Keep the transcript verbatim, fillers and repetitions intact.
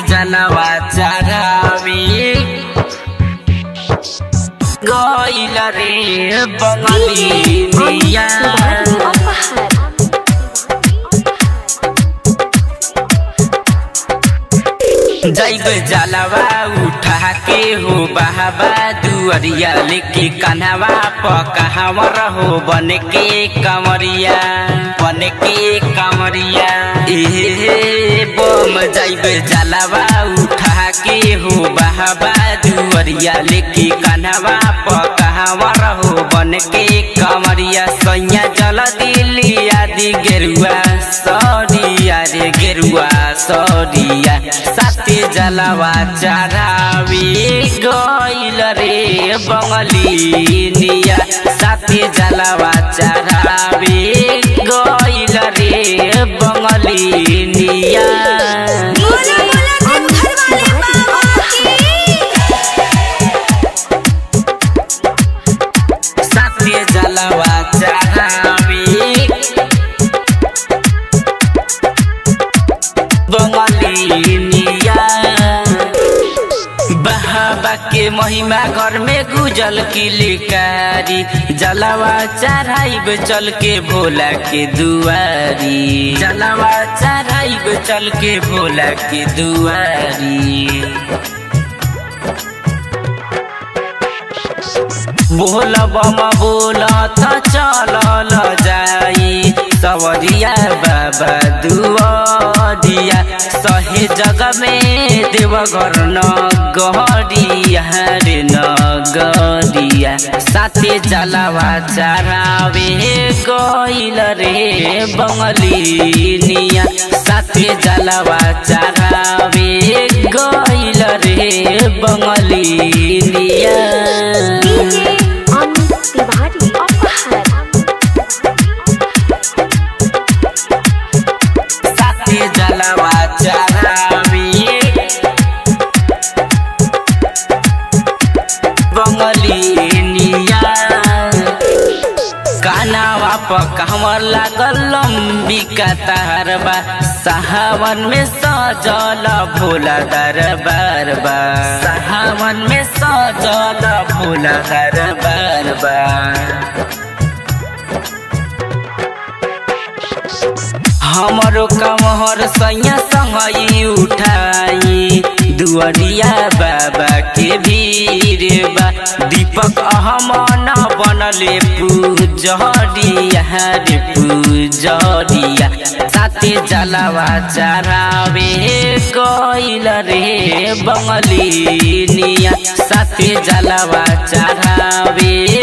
जलवा चढ़ावे गइल रे बंगलिया जैब जलवा उठा के हो बहाबा दुअरिया लेके कन्हवा पकहवर हो बन के कमरिया बन के कमरिया ए बम जैब जलवा उठा के हो बहाबा दुअरिया लेके कन्हवा पकहवर हो बन के कमरिया सैया जल दिलिया दी गेरुआ सरिया रे गेरुआ सरिया साथे जलवा चढ़ावे गइल रे बंगलिया साथे जलवा चढ़ावे गइल रे बंगलिया साथे जलवा चढ़ावे बंगलिया बहाबा के महिमा घर में गुजल की लिकारी जलवा चढ़ाइब चल के भोला के दुआरी जलवा चढ़ाइब चल के भोला के दुआरी बोल बम बोल त चलल जाई सवरिया बाबा दुआरिया सहे जग में देवघर न गहरिया रे न गरिया साथे जलवा चढ़ावे गइल रे बंगलिया साथे जलवा चढ़ावे गइल रे बंगलिया जलवा चढ़ावे बंगलिया कानावा पकहवर लागल लंबी कतार बा सावन में सजल भोला दरबार बा सावन में सजल भोला दरबार बा हमरो कमहर सैया संगई उठाई दुअरिया बाबा के भीड़ बा दीपक अहमन बनले पूजरिया रे पूजरिया साथे जलवा चढ़ावे गइल रे बंगलिया साथे जलवा चढ़ावे